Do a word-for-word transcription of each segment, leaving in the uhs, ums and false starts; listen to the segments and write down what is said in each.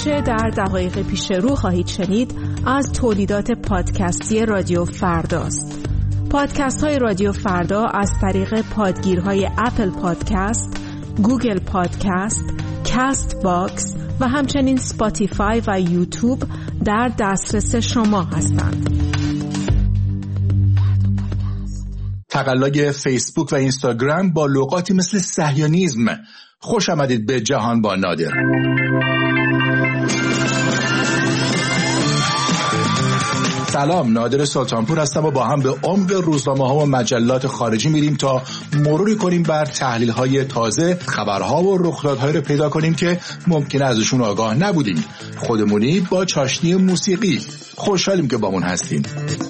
آنچه در دقایق پیش رو خواهید شنید از تولیدات پادکستی رادیو فرداست. پادکست های رادیو فردا از طریق پادگیرهای اپل پادکست، گوگل پادکست، کاست باکس و همچنین اسپاتیفای و یوتیوب در دسترس شما هستند. تقلای فیسبوک و اینستاگرام با لغاتی مثل صهیونیسم. خوش آمدید به جهان با نادر. سلام، نادر سلطانپور هستم و با هم به عمق روزنامه‌ها و مجلات خارجی میریم تا مروری کنیم بر تحلیل‌های تازه، خبرها و رخدادهایی رو پیدا کنیم که ممکنه ازشون آگاه نبودیم. خودمونی با چاشنی موسیقی. خوشحالیم که بامون هستین.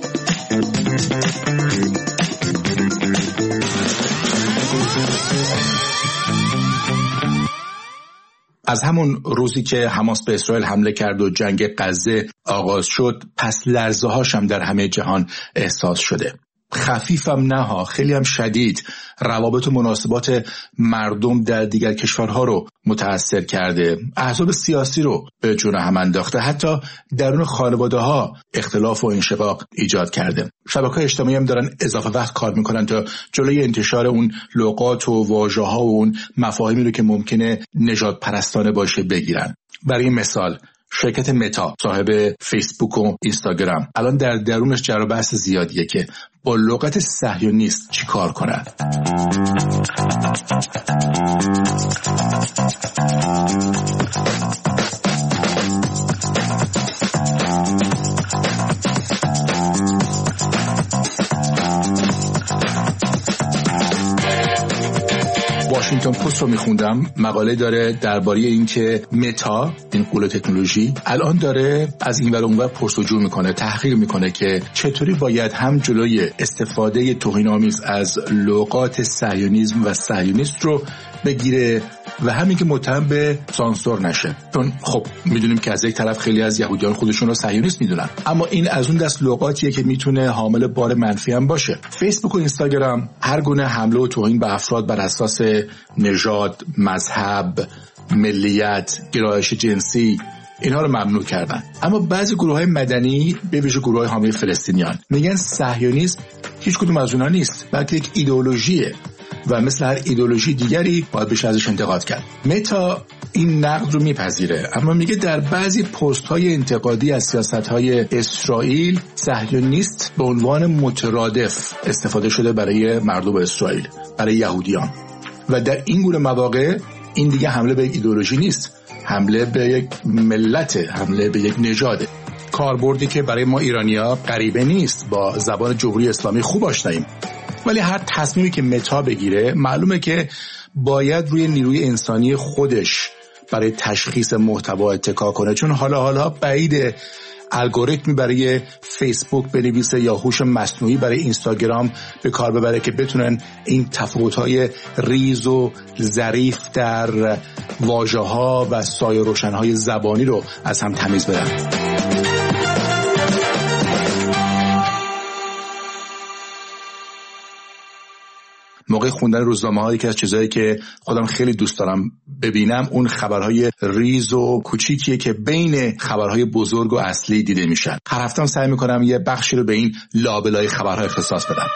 از همون روزی که حماس به اسرائیل حمله کرد و جنگ غزه آغاز شد، پس لرزه هاش هم در همه جهان احساس شده. خفیفم نه ها، خیلی هم شدید. روابط و مناسبات مردم در دیگر کشورها رو متاثر کرده، احزاب سیاسی رو به جون هم انداخته، حتی درون خانواده ها اختلاف و انشقاق ایجاد کرده. شبکه‌های اجتماعی هم دارن اضافه وقت کار میکنن تا جلوی انتشار اون لغات و واژه‌ها و اون مفاهیمی رو که ممکنه نژاد پرستانه باشه بگیرن. برای مثال شرکت متا صاحب فیسبوک و اینستاگرام الان در درونش جر و بحث زیادیه که با لغت صهیونیست چی کار کنن. واشنگتن پست رو میخوندم، مقاله داره درباره این که متا، این قول تکنولوژی، الان داره از این ور اون ور پرس‌وجو میکنه، تحقیق میکنه که چطوری باید هم جلوی استفاده توهین‌آمیز از لغات صهیونیسم و صهیونیست رو بگیره و همین که متهم به سانسور نشه. چون خب میدونیم که از یک طرف خیلی از یهودیان خودشون رو صهیونیست میدونن، اما این از اون دست لغاتیه که میتونه حامل بار منفی هم باشه. فیسبوک و اینستاگرام هر گونه حمله و توهین به افراد بر اساس نژاد، مذهب، ملیت، گرایش جنسی اینها رو ممنوع کردن. اما بعضی گروه‌های مدنی به ویژه گروه‌های حامی فلسطینیان میگن صهیونیسم هیچ کدوم از اونها نیست، بلکه یک ایدئولوژیه و مثل هر ایدئولوژی دیگری باید بشه ازش انتقاد کرد. متا این نقد رو میپذیره، اما میگه در بعضی پست‌های انتقادی از سیاست‌های اسرائیل صهیونیست به عنوان مترادف استفاده شده برای مردم اسرائیل، برای یهودیان، و در این گونه مواقع این دیگه حمله به یک ایدئولوژی نیست، حمله به یک ملت، حمله به یک نژاده. کاربردی که برای ما ایرانی‌ها غریبه نیست، با زبان جمهوری اسلامی خوب آشناییم. ولی هر تصمیمی که متا بگیره معلومه که باید روی نیروی انسانی خودش برای تشخیص محتوا اتکا کنه، چون حالا حالا بعید الگوریتمی برای فیسبوک بنویسه یا هوش مصنوعی برای اینستاگرام به کار ببره که بتونن این تفاوت‌های ریز و ظریف در واژه‌ها و سایه روشن‌های زبانی رو از هم تمیز بدن. موقع خوندن روزنامه‌ها یکی از چیزایی که خودم خیلی دوست دارم ببینم اون خبرهای ریز و کوچیکیه که بین خبرهای بزرگ و اصلی دیده میشن. هر هفته هم سعی میکنم یه بخشی رو به این لابلای خبرها اختصاص بدم.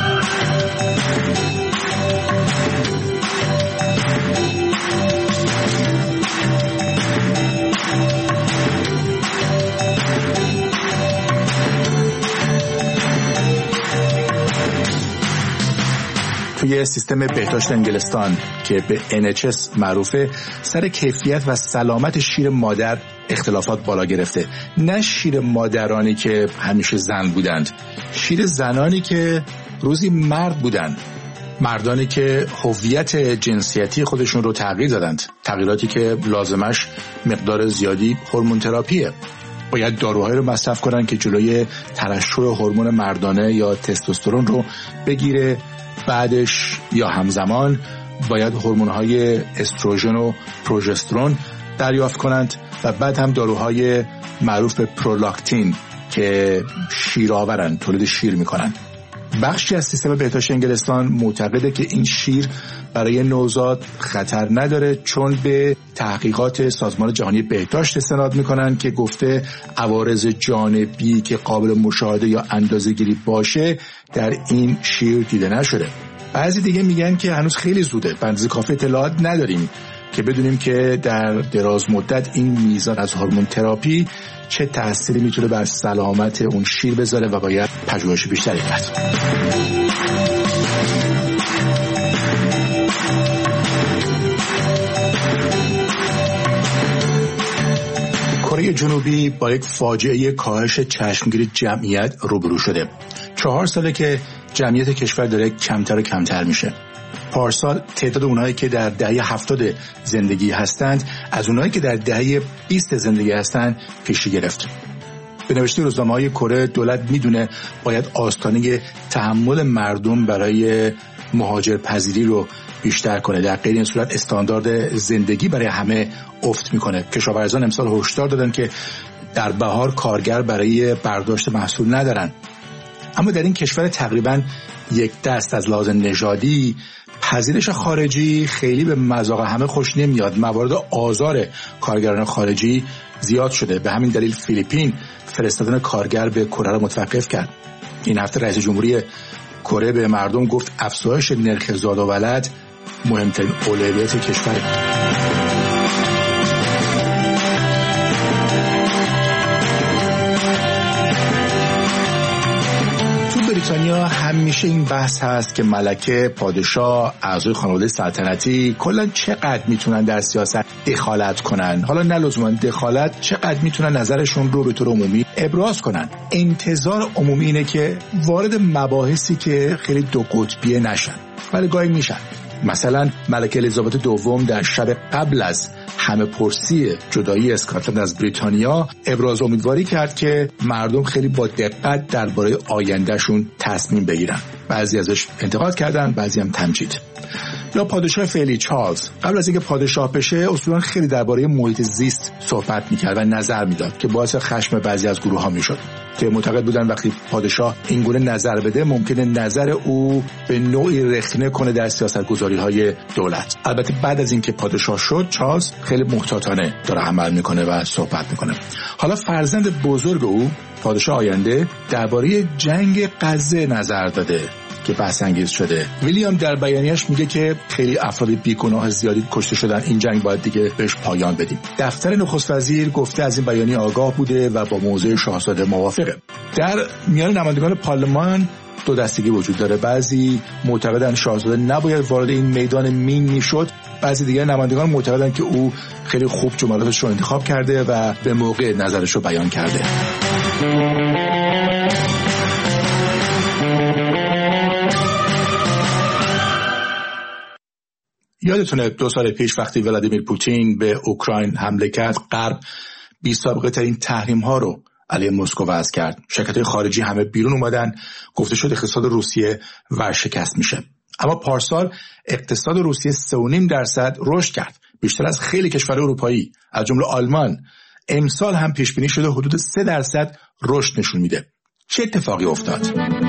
توی سیستم بهداشت انگلستان که به ان اچ اس معروفه، سر کیفیت و سلامت شیر مادر اختلافات بالا گرفته. نه شیر مادرانی که همیشه زن بودند، شیر زنانی که روزی مرد بودند، مردانی که هویت جنسیتی خودشون رو تغییر دادند، تغییراتی که لازمش مقدار زیادی هورمون تراپیه. باید داروهایی رو مصرف کنن که جلوی ترشح هورمون مردانه یا تستوسترون رو بگیره. بعدش یا همزمان باید هورمون‌های استروژن و پروژسترون دریافت کنند و بعد هم داروهای معروف به پرولاکتین که شیرآورن، تولید شیر میکنن. بخشی از سیستم بهداشت انگلستان معتقده که این شیر برای نوزاد خطر نداره، چون به تحقیقات سازمان جهانی بهداشت استناد میکنن که گفته عوارض جانبی که قابل مشاهده یا اندازه‌گیری باشه در این شیر دیده نشده. بعضی دیگه میگن که هنوز خیلی زوده، به اندازه کافی اطلاعات نداریم که بدونیم که در دراز مدت این میزان از هورمون تراپی چه تأثیری میتونه بر سلامت اون شیر بذاره و باید پژوهش بیشتری کرد. کره جنوبی با یک فاجعه کاهش چشمگیر جمعیت روبرو شده. چهار ساله که جمعیت کشور داره کمتر و کمتر میشه. پارسال تعداد اونایی که در دهه هفتاد زندگی هستند از اونایی که در دهه بیست زندگی هستند پیشی گرفت. به نوشته روزنامه‌های کره دولت میدونه باید آستانه تحمل مردم برای مهاجرپذیری رو بیشتر کنه. در غیر این صورت استاندارد زندگی برای همه افت میکنه. کشاورزان امسال هشدار دادن که در بهار کارگر برای برداشت محصول ندارن. اما در این کشور تقریبا یک دست از لحاظ نژادی پذیرش خارجی خیلی به مذاق همه خوش نمیاد. موارد آزار کارگران خارجی زیاد شده. به همین دلیل فیلیپین فرستادن کارگر به کره را متوقف کرد. این هفته رئیس جمهوری کره به مردم گفت افزایش نرخ زاد و ولد مهمترین اولویت کشوره. بریتانیا همیشه این بحث هست که ملکه، پادشاه، اعضای خانواده سلطنتی کلا چقدر میتونن در سیاست دخالت کنن. حالا نه لزوما دخالت، چقدر میتونن نظرشون رو به طور عمومی ابراز کنن. انتظار عمومی اینه که وارد مباحثی که خیلی دو قطبیه نشن، ولی گاهی میشن. مثلا ملکه الیزابت دوم در شب قبل از همه پرسی جدایی اسکاتلند از بریتانیا ابراز امیدواری کرد که مردم خیلی با دقت درباره آیندهشون تصمیم بگیرن. بعضی ازش انتقاد کردن، بعضی هم تمجید. یا پادشاه فعلی چارلز قبل از اینکه پادشاه بشه اصولا خیلی درباره محیط زیست صحبت میکرد و نظر میداد که باعث خشم بعضی از گروه ها میشد که معتقد بودن وقتی پادشاه این گونه نظر بده ممکنه نظر او به نوعی رخنه کنه در سیاستگذاری های دولت. البته بعد از اینکه پادشاه شد چارلز خیلی محتاطانه داره عمل میکنه و صحبت میکنه. حالا فرزند بزرگ او پادشاه آینده درباره جنگ غزه نظر داده که بحث انگیز شده. ویلیام در بیانیه‌اش میگه که خیلی افراد بیگناه زیادی کشته شدن، این جنگ باید دیگه بهش پایان بدیم. دفتر نخست وزیر گفته از این بیانیه آگاه بوده و با موضع شاهزاده موافقه. در میان نمایندگان پارلمان دو دستگی وجود داره. بعضی معتقدن شاهزاده نباید وارد این میدان مین میشد، بعضی دیگر نمایندگان معتقدن که او خیلی خوب جملاتش رو انتخاب کرده و به موقع نظرش رو بیان کرده. یادتونه دو سال پیش وقتی ولادیمیر پوتین به اوکراین حمله کرد، غرب بی سابقه ترین تحریم ها رو علیه مسکو وضع کرد. شرکت‌های خارجی همه بیرون اومدن، گفته شد اقتصاد روسیه ورشکست میشه. اما پارسال اقتصاد روسیه سه و نیم درصد رشد کرد، بیشتر از خیلی کشورهای اروپایی از جمله آلمان. امسال هم پیش بینی شده حدود سه درصد رشد نشون میده. چه اتفاقی افتاد؟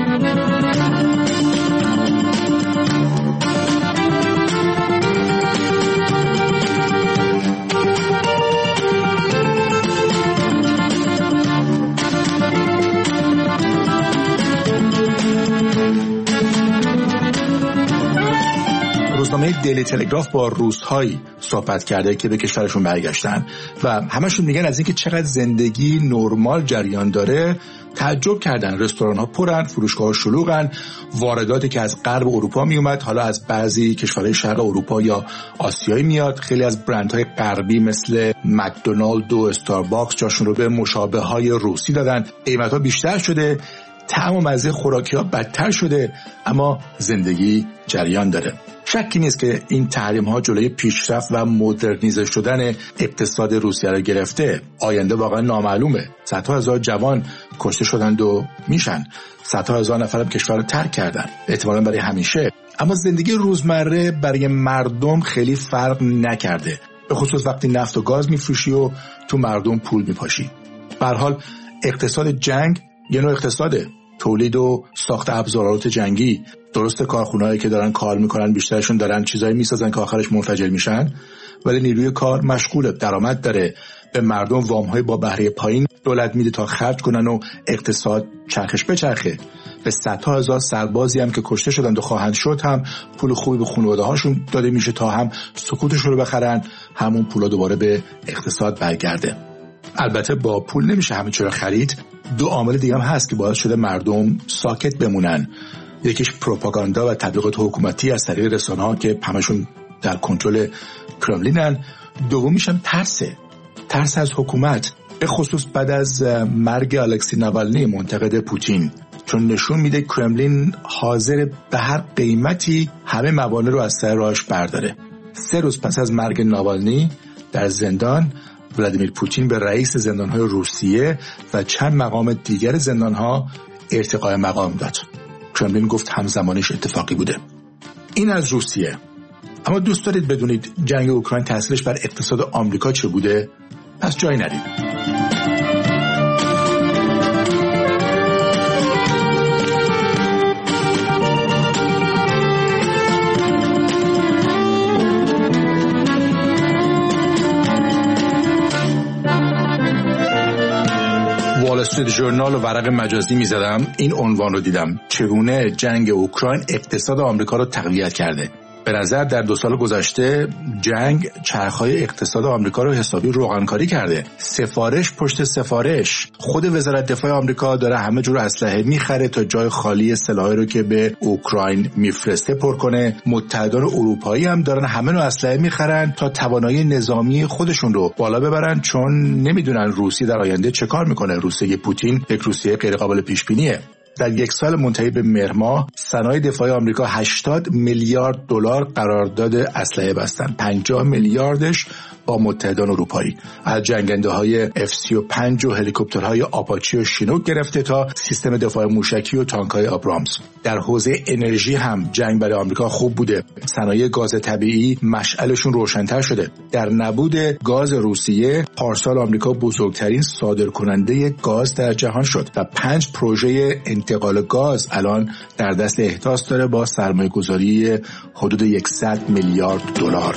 روزنامه دیلی تلگراف با روس‌هایی صحبت کرده که به کشورشون برگشتن و همشون میگن از اینکه چقدر زندگی نرمال جریان داره تعجب کردن. رستوران‌ها پرن، فروشگاه‌ها شلوغن، وارداتی که از غرب اروپا میومد حالا از بعضی کشورهای شرق اروپا یا آسیایی میاد. خیلی از برندهای غربی مثل مکدونالد و استارباکس جاشون رو به مشابه‌های روسی دادن. قیمت‌ها بیشتر شده، طعم و مزه خوراکی‌ها بدتر شده، اما زندگی جریان داره. شکی نیست که این تحریم ها جلوی پیشرفت و مدرنیزه شدن اقتصاد روسیه را گرفته. آینده واقعا نامعلومه. صدها هزار جوان کشته شدند و میشن. صدها هزار نفر کشور رو ترک کردن، احتمالاً برای همیشه. اما زندگی روزمره برای مردم خیلی فرق نکرده، به خصوص وقتی نفت و گاز میفروشی و تو مردم پول میپاشی. به هر حال اقتصاد جنگ یه نوع اقتصاده. تولید و ساخت ابزارات جنگی. درسته کارخونه‌هایی که دارن کار میکنن بیشترشون دارن چیزایی میسازن که آخرش منفجر میشن، ولی نیروی کار مشغوله، درآمد داره، به مردم وام‌های با بهره پایین دولت میده تا خرج کنن و اقتصاد چرخش بچرخه. به صدها هزار سربازی هم که کشته شدند و خواهند شد هم پول خوبی به خانواده‌هاشون داده میشه تا هم سکوتشون رو بخرن، همون پولا دوباره به اقتصاد برگرده. البته با پول نمیشه همه چی رو خرید. دو عامل دیگه هم هست که باعث شده مردم ساکت بمونن. یکیش پروپاگاندا و تبلیغات حکومتی از طریق رسانه‌ها که همشون در کنترل کرملینن. دومیش هم ترسه. ترس از حکومت، به خصوص بعد از مرگ الکسی ناوالنی منتقد پوتین، چون نشون میده کرملین حاضر به هر قیمتی همه موانع رو از سر راهش برداره. سه روز پس از مرگ ناوالنی در زندان، ولادیمیر پوتین به رئیس زندان‌های روسیه و چند مقام دیگر زندان‌ها ارتقای مقام داد. کرملین گفت همزمانش اتفاقی بوده. این از روسیه. اما دوست دارید بدونید جنگ اوکراین تاثیرش بر اقتصاد آمریکا چه بوده؟ پس جایی نرید. وال استریت ژورنال و ورق مجازی می‌زدم، این عنوان رو دیدم: چگونه جنگ اوکراین اقتصاد آمریکا رو تقویت کرده. به نظر در دو سال گذشته جنگ چرخهای اقتصاد آمریکا رو حسابی روغنکاری کرده. سفارش پشت سفارش. خود وزارت دفاع آمریکا داره همه جور اسلحه میخره تا جای خالی سلاحی رو که به اوکراین میفرسته پر کنه. متحدان اروپایی هم دارن همه نوع اسلحه میخرن تا توانایی نظامی خودشون رو بالا ببرن، چون نمیدونن روسیه در آینده چه کار میکنه. روسیه پوتین یک روسیه غیر قابل پیش بینیه. در یک سال منتهی به مهر ماه صنایع دفاعی آمریکا هشتاد میلیارد دلار قرارداد اسلحه بستن. پنجاه میلیاردش با متحدان اروپایی، از جنگنده‌های اف سی و پنج و هلیکوپترهای آپاچی و شینوک گرفته تا سیستم دفاع موشکی و تانک‌های آبرامز. در حوزه انرژی هم جنگ برای آمریکا خوب بوده. صنایع گاز طبیعی مشعلشون روشن‌تر شده. در نبود گاز روسیه پارسال آمریکا بزرگترین صادرکننده گاز در جهان شد و پنج پروژه انتقال گاز الان در دست احداث داره با سرمایه‌گذاری حدود صد میلیارد دلار.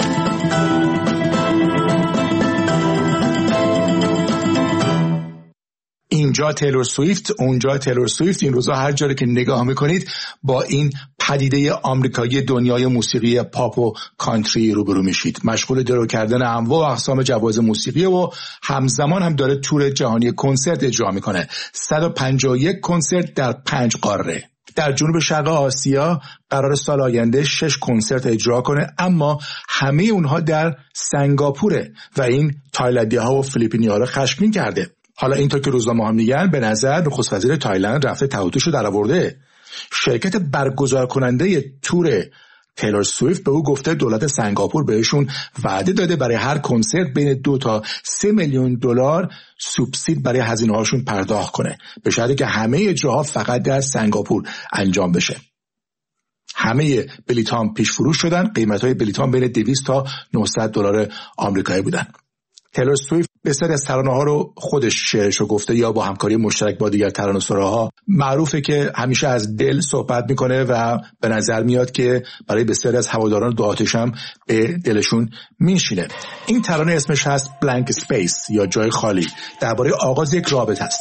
اینجا تیلور سویفت، اونجا تیلور سویفت. این روزا هر جایی که نگاه میکنید با این پدیده آمریکایی دنیای موسیقی پاپ و کانتری روبرو میشید. مشغول درو کردن انواع و اقسام جوایز موسیقی و همزمان هم داره تور جهانی کنسرت اجرا میکنه. صد و پنجاه و یک کنسرت در پنج قاره. در جنوب شرق آسیا قرار سال آینده شش کنسرت اجرا کنه، اما همه اونها در سنگاپوره و این تایلندی ها و فیلیپینی ها رو خشمگین کرده. حالا اینطور که روزنامه ها میگن به نظر نخست وزیر تایلند رفته تعهدش رو درآورده. شرکت برگزار کننده تور تیلور سویفت به او گفته دولت سنگاپور بهشون وعده داده برای هر کنسرت بین دو تا سه میلیون دلار سوبسید برای هزینه هاشون پرداخت کنه، به شرطی که همه اجراها فقط در سنگاپور انجام بشه. همه بلیط ها پیش فروش شدن. قیمت های بلیط ها بین دویست تا نهصد دلار آمریکایی بودن. تیلور سویفت بسیاری از ترانه‌ها رو خودش شعرش رو گفته یا با همکاری مشترک با دیگر ترانه‌سراها. معروفه که همیشه از دل صحبت میکنه و به نظر میاد که برای بسیاری از هواداران دو آتش هم به دلشون میشینه. این ترانه اسمش هست بلانک اسپیس یا جای خالی. درباره آغاز یک رابطه است.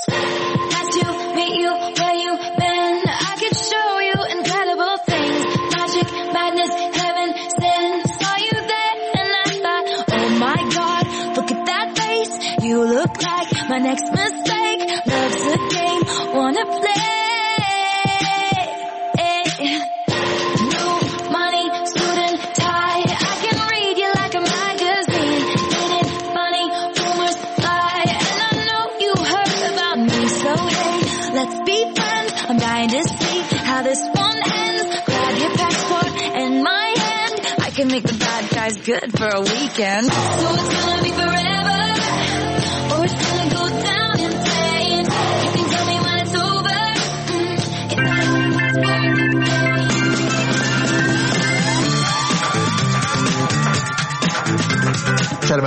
You look like my next mistake. Love's a game, wanna play. New money, suit and tie. I can read you like a magazine. Ain't it funny, rumors fly. And I know you heard about me. So hey, let's be friends. I'm dying to see how this one ends. Grab your passport and my hand. I can make the bad guys good for a weekend. So it's gonna be forever. It's gonna go down in flames. You can tell me when it's over.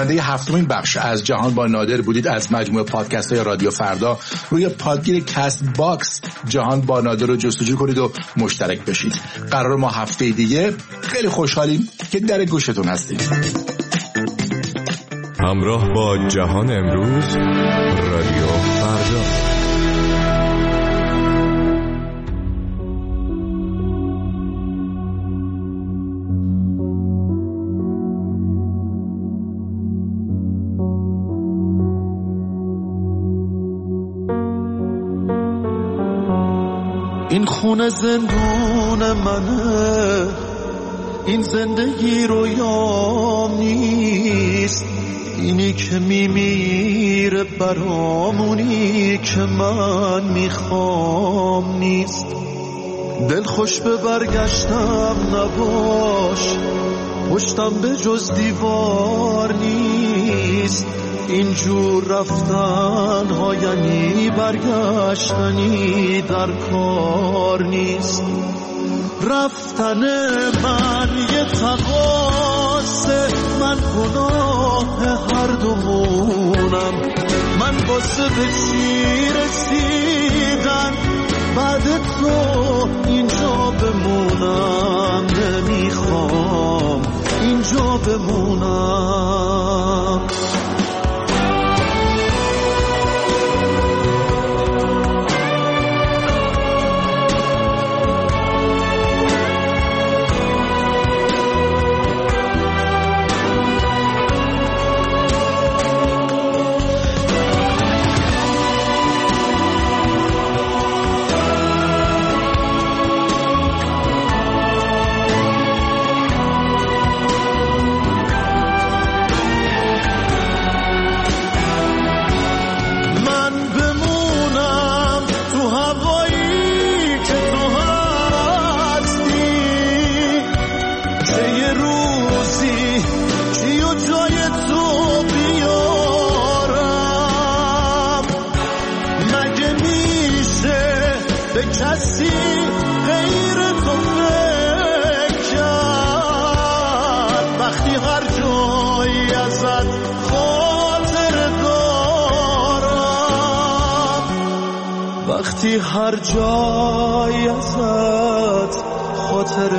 شنونده هفتمین بخش از جهان با نادر بودید از مجموعه پادکست های رادیو فردا. روی پادگیر کست باکس جهان با نادر رو جستجو کنید و مشترک بشید. قرار ما هفته دیگه خیلی خوشحالیم که در گوشتون هستیم. همراه با جهان امروز، رادیو فردا. این خونه زندون منه، این زندگی رویام نیست، اینی که میمیره برامونی که من میخوام نیست. دل خوش به برگشتم نباش، پشتم به جز دیوار نیست، اینجور رفتن ها یعنی برگشتنی در کار نیست. رفتن من یه تقاصه، من گناه هر دومونم، من واسه به چی رسیدن بعد تو اینجا بمونم، نمیخوام اینجا بمونم. هر جای ازت خاطر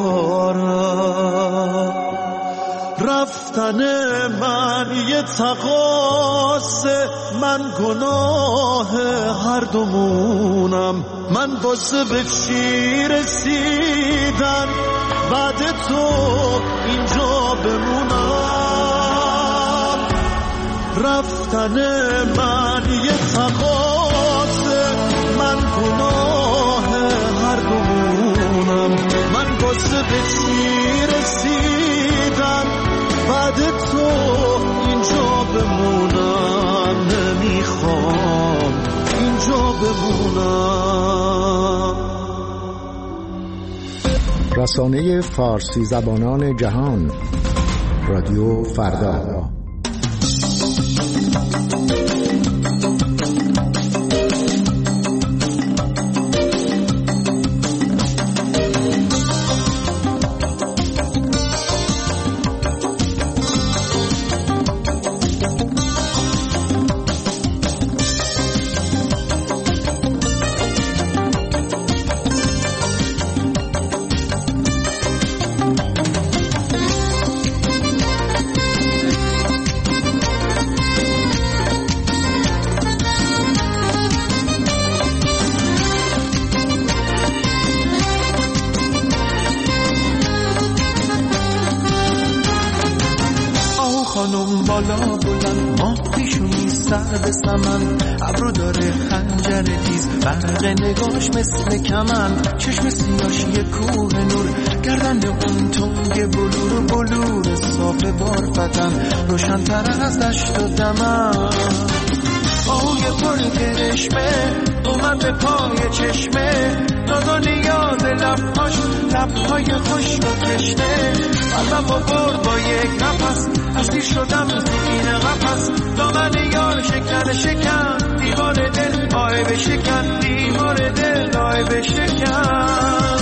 دارم. رفتن من یه تقاصه، من گناه هر دومونم، من واسه به چی رسیدن بعد تو اینجا بمونم. رفتن من یه تقاصه، من گناه هر دومونم، من واسه به چی رسیدم بعد تو اینجا بمونم، نمیخوام اینجا بمونم. رسانه فارسی زبانان جهان، رادیو فردا. بالا بلند ماه پیشونی سرد سمن، ابرو داره خنجر تیز، برق نگاش مثل کمن، چشم سیاش یه کوه نور، گردن اون تنگ بلور بلور صاف بارفتن، روشن تر از دشت و دمن. آهوی پر کرشمه اومد به پای چشمه، نادانی یاد لبهاش، لبهای خوش و تشنه، قلبم با برد با یک نفس، اسیر شدم تو این قفس، دامن یار شکن شکن، دیوار دل آه بشکن، دیوار دل آه بشکن.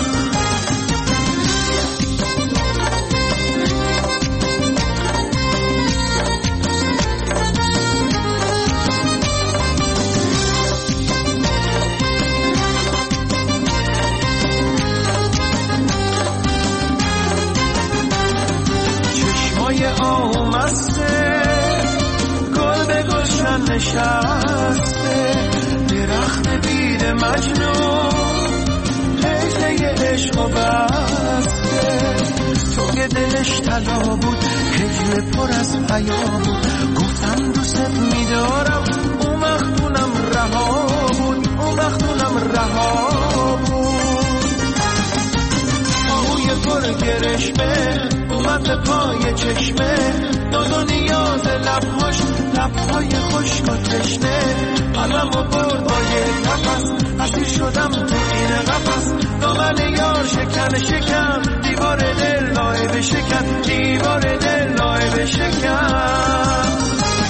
نشسته درخت بید مجنون هجله عشق و بسته تو که دلش طلا بود هجله پر از حیا بود گفتم دوست میدارم اون وقتونم رها بود اون وقتونم رها بود آهوی پر گرشمه اومد به پای چشمه داد و نیاز لبهاش لبهای خشک و تشنه قلم و برد با یک نفس اسیر شدم تو این قفس دامن یار شکن شکن دیوار دل لایه شکن دیوار دل لایه شکن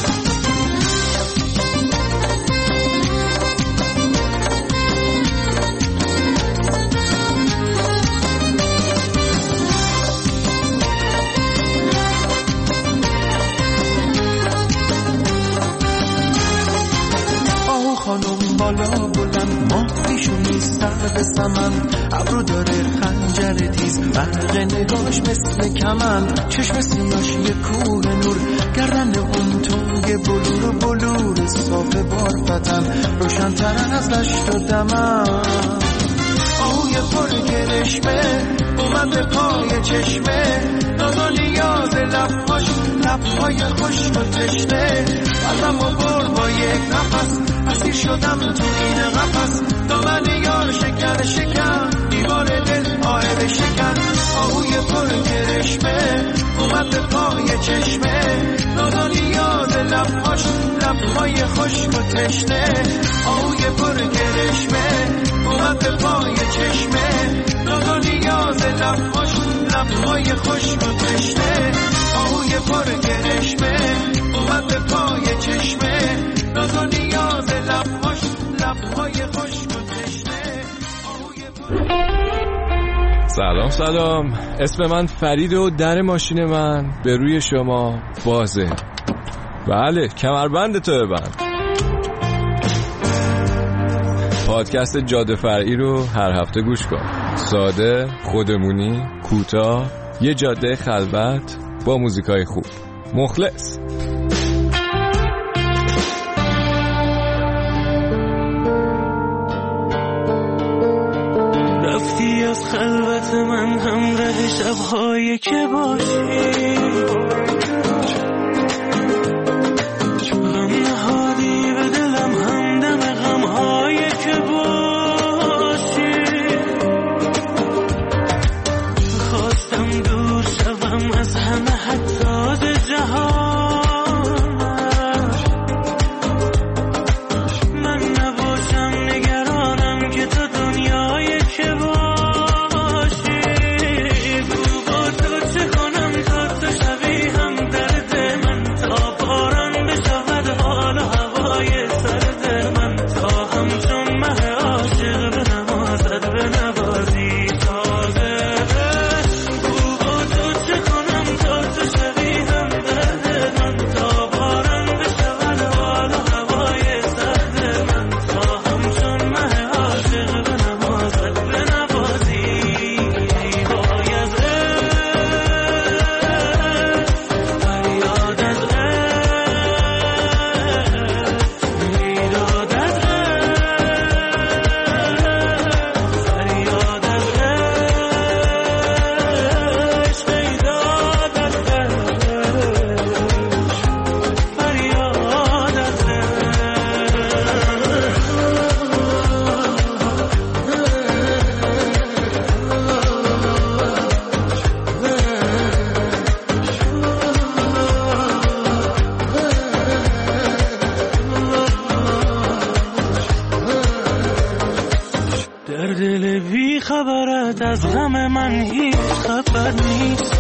خانم بالا بلند ماه پیشونی سر به سمن ابرو داره خنجر تیز برق نگاش مثل کمن چشم سیاش یه کوه نور گردن اون تنگ بلور بلور صاف بارفتن روشن‌تر از دشت و دمن آهوی پر گرشمه اومد به پای چشمه داد و نیاز لبهاش لبهای خشک و تشنه قلبم و برد با یک نفس اسیر شدم تو این قفس دامن یار شکن شکن دیوار دل آهد شکن آهوی پر گرشمه اومد به پای چشمه داد و نیاز لبهاش لبهای خشک و تشنه آهوی پر گرشمه اومد به پای چشمه داد و نیاز لبهاش لبهای خشک و تشنه آهوی پر گرشمه اومد به پای چشمه داد و نیاز لبهاش لبهای خشک و تشنه آهوی پر. سلام سلام، اسم من فرید و در ماشین من به روی شما بازه. بله، کمربند تو ببند. پادکست جاده فرعی رو هر هفته گوش کن. ساده، خودمونی، کوتاه، یه جاده خلوت با موزیکای خوب. مخلص. رفتی از خلوت من همراه شب‌هایی که باشی غم نهادی به دلم همدم غم‌هایی که باشی خواستم دور شوم از همه حتی ز جهان من نباشم نگرانم که تو دنیای که باشی گو با تو چه کنم تا تو شوی هم درد من تا باران بشود حال و هوای سرد من تا همچون مه عاشق به نمازت به نوازی تازه گو با تو چه کنم تا تو شوی هم درد من تا باران بشود حال و هوای سرد من تا همچون مه عاشق به نمازت به نوازی وای از فریاد از میداد از فریاد از عشق میداد از فریاد از در دل بی خبرت از غم من هیچ خبر نیست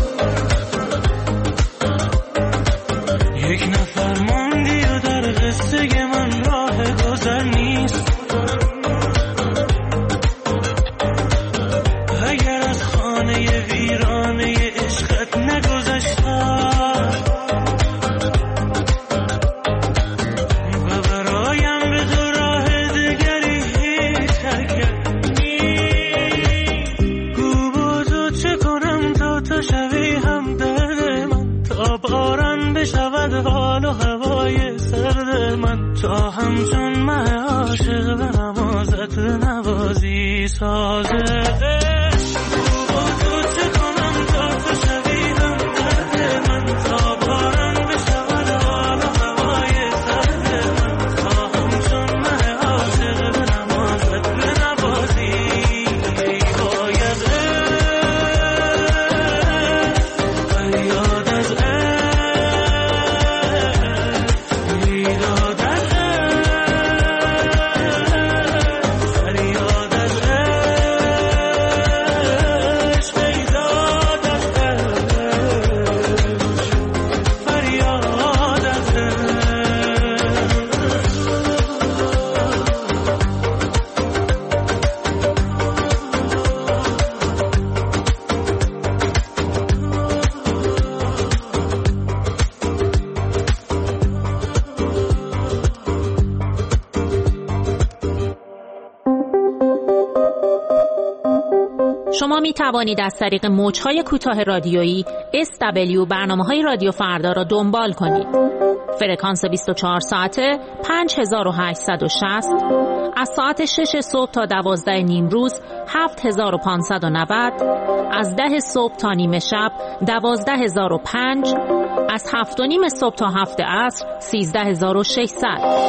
یک نفر ماندی و در قصه من راه گذر نیست اگر از خانه ویرانه عشقت نگذشتم و برایم به تو راه دگری هیچ حرکت نیست گو با تو چه کنم تا تو شوی هم درد من تا باران بشود حال بنوازی سازه با تو چه کنم تا تو شوی هم درد من تا باران بشود حال و هوای سرد من خواهم چون من عاشق بنمازت بنوازی ای باید فریاد از شما می توانید از طریق موج‌های کوتاه رادیویی اس دبلیو برنامه‌های رادیو فردا را دنبال کنید. فرکانس بیست و چهار ساعته پنج هزار و هشتصد و شصت، از ساعت شش صبح تا دوازده نیم روز هفت هزار و پانصد و نود، از ده صبح تا نیمه شب دوازده هزار و پنج، از هفت و نیم صبح تا هفت عصر سیزده هزار و ششصد.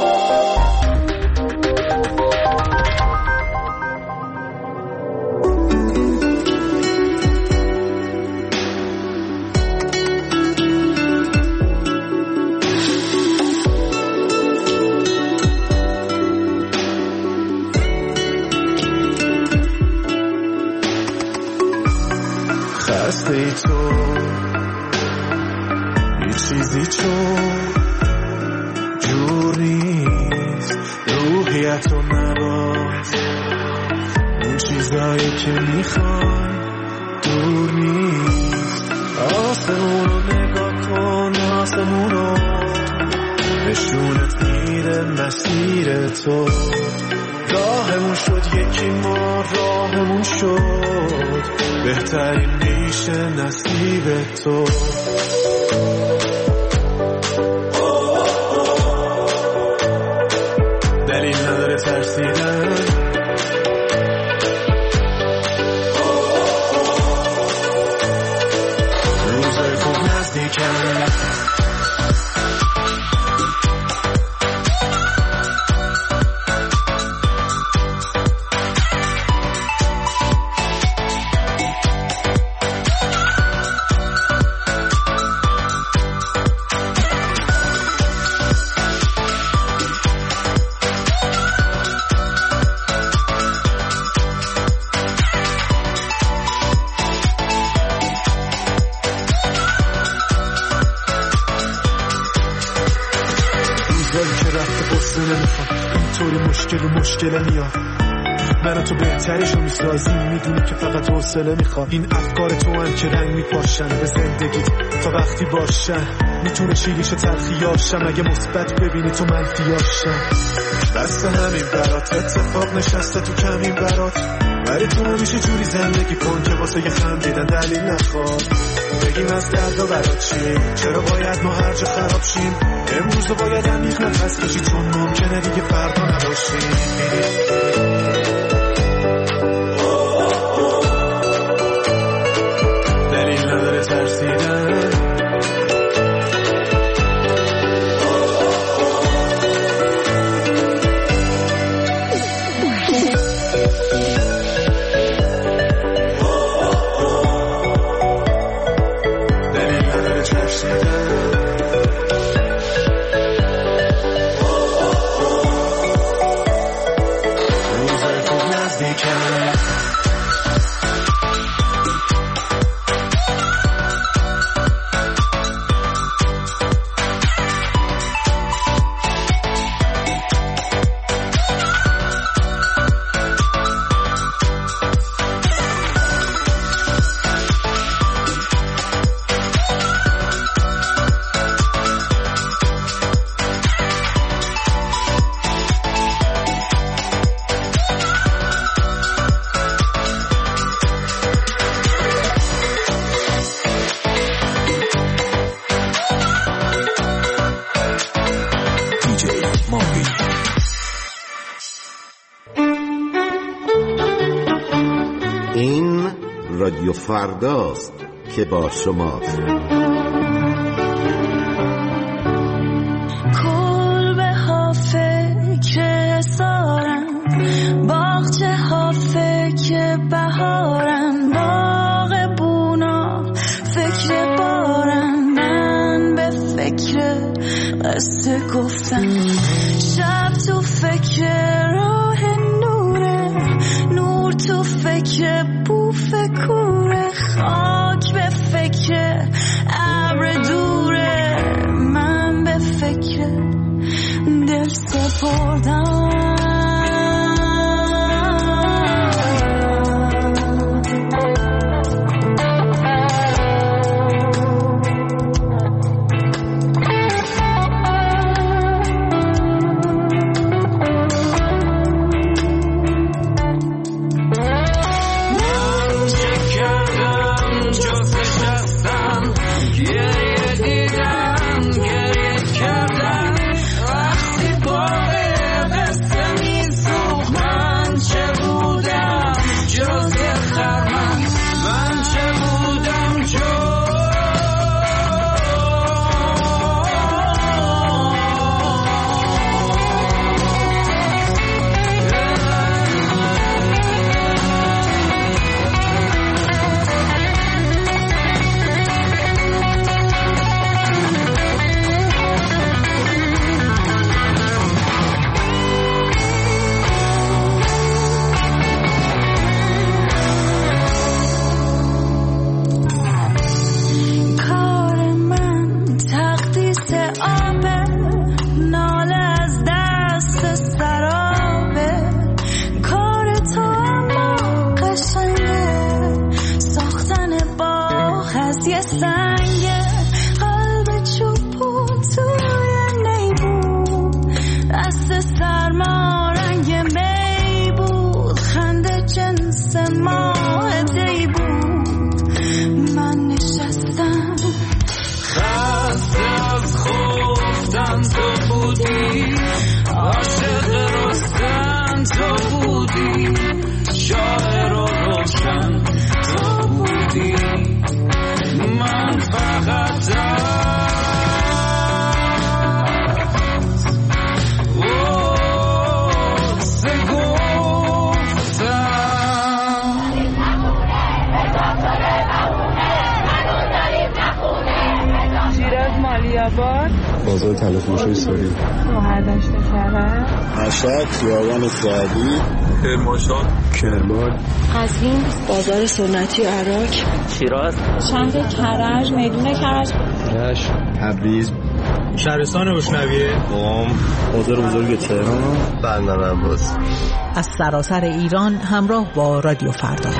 خسته ای تو یه چیزی چون جور نیست، روحیت رو نباز، اون چیزایی که میخوای دور نیست. آسمون رو نگاه کن، آسمون رو نشونت میده مسیر تو. راهمون شد یکی، ما راهمون شد بهترین میشه نصیب تو. دلیل نداره ترسیدن، روزای خوب نزدیکن. مشکل و مشکل میاد، من و تو بهترشو میسازیم، میدونی که فقط حوصله میخواد. این افکار تو هم که رنگ میپاشن به زندگیت تا وقتی باشن، میتونه شیریش تلخیاشم اگه مثبت ببینی تو منفیاشم. بس همین برات اتفاق نشسته تو کمین برات، ولی تو همیشه جوری زندگی کن که واسه یه خندیدن دلیل نخواد. بگیم از درد و برات چی، چرا باید ما هر جا خراب شیم؟ امروز رو باید عمیق نفس کشی، چون ممکنه دیگه فردا نباشیم. دلیل نداره ترسیدن، این رادیو فرداست که با شماست. کلبه ها فکر سارن، باغچه ها فکر بهارن، باغ بونا فکر بارن، من به فکر قصه گفتن، شب تو فکر راه نوره، نور تو فکر بوف کوره، خاک به فکر ابر دوره، من به فکر دل سپردم. بازار تلفروشی سوری، مهردشت کرد، مشهد، خیابان سعدی، کرمانشاه، کرمان، قزوین، بازار سنتی عراق، شیراز، شهر کرج، میدون کرج، رشت، تبریز، شهرستان روشنویه، قم، بازار بزرگ تهران، بندر عباس. از سراسر ایران همراه با رادیو فردا.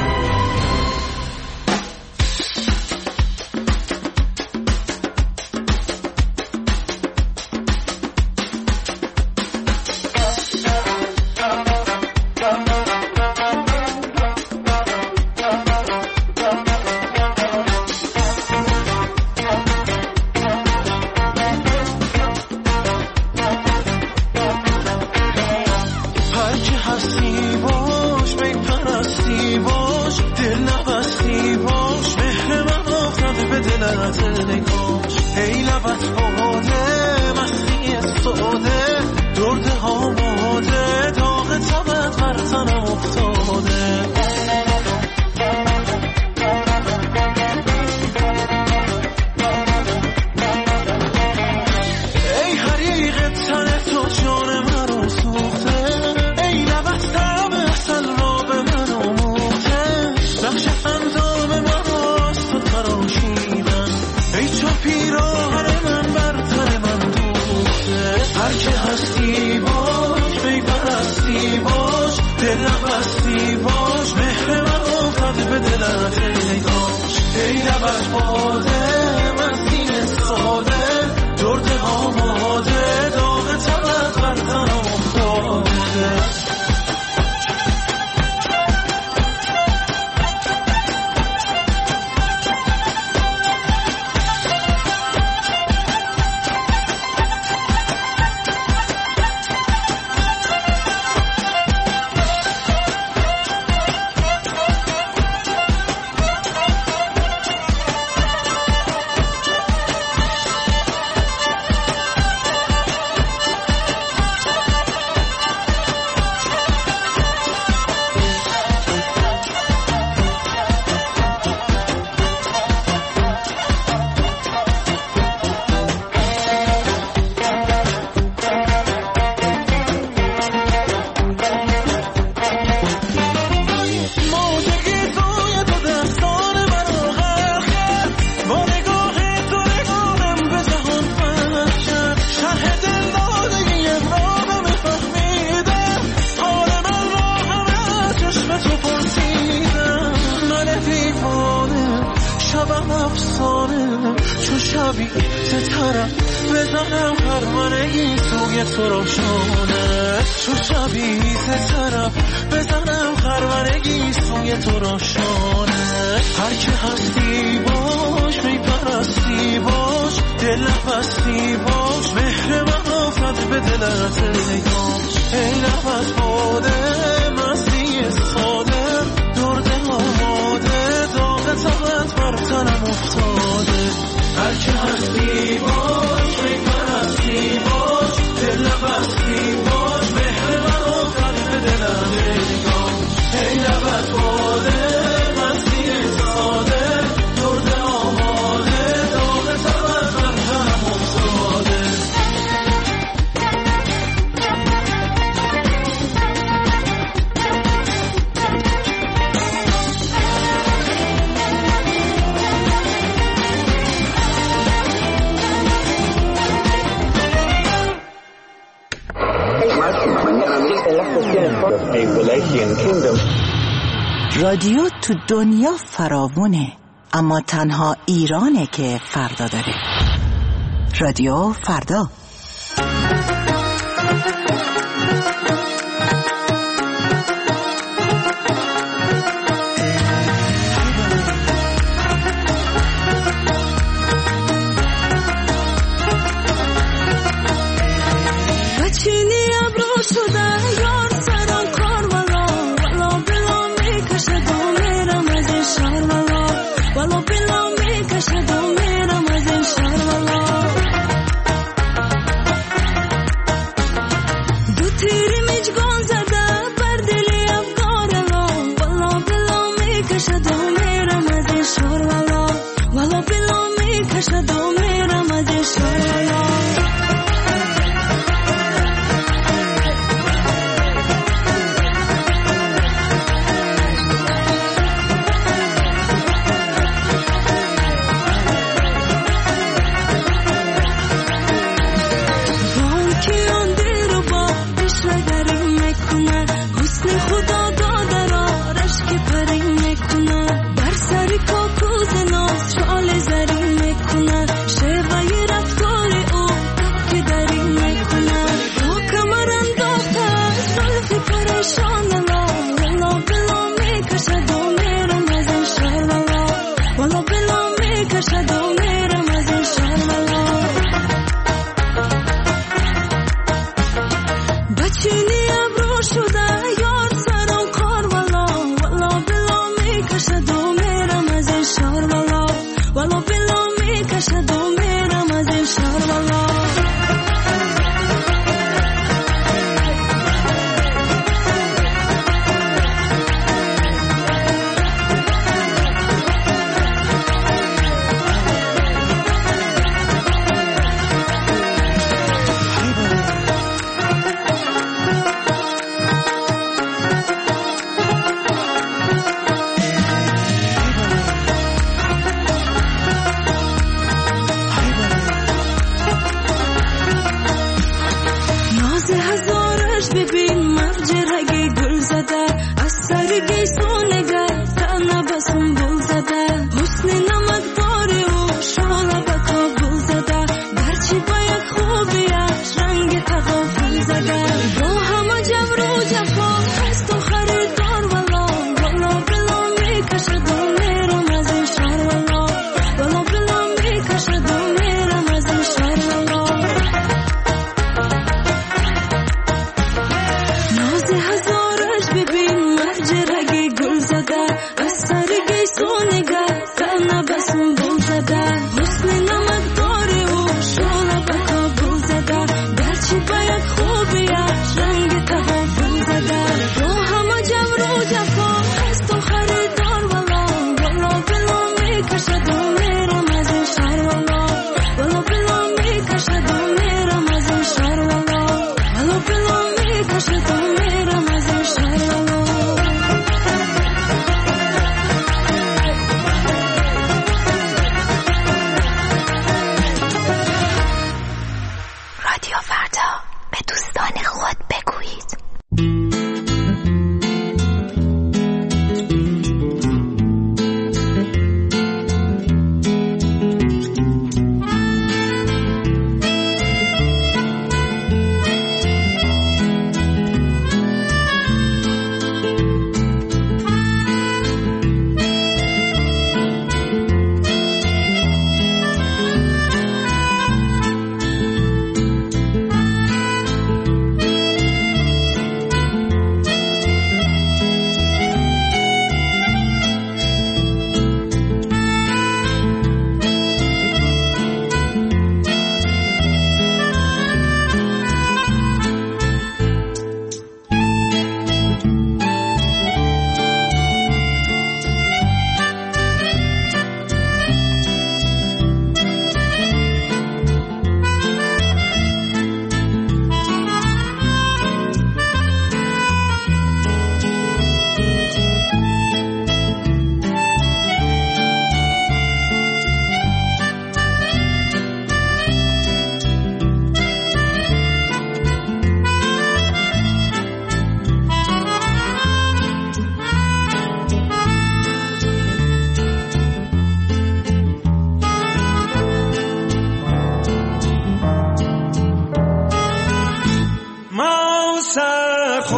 شبم افسانه چون شبی سترم بزنم خرمنگی توی تو روشانه چون شبی سترم بزنم خرمنگی توی تو روشانه هر که هستی باش میپرستی باش دل بستی باش مهر من آفت به دلت نگاش ای لب از باده مستی ساده درد آماده داغ تبت بر تنم افتاده هر که هستی باش میپرستی باش دل بستی باش مهر من آفت به دلت نگاش ای لب از باده مستی ساده درد آماده داغ تبت بر تنم افتاده رادیو تو دنیا فراوونه، اما تنها ایرانه که فردا داره. رادیو فردا. تیری میج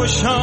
باشم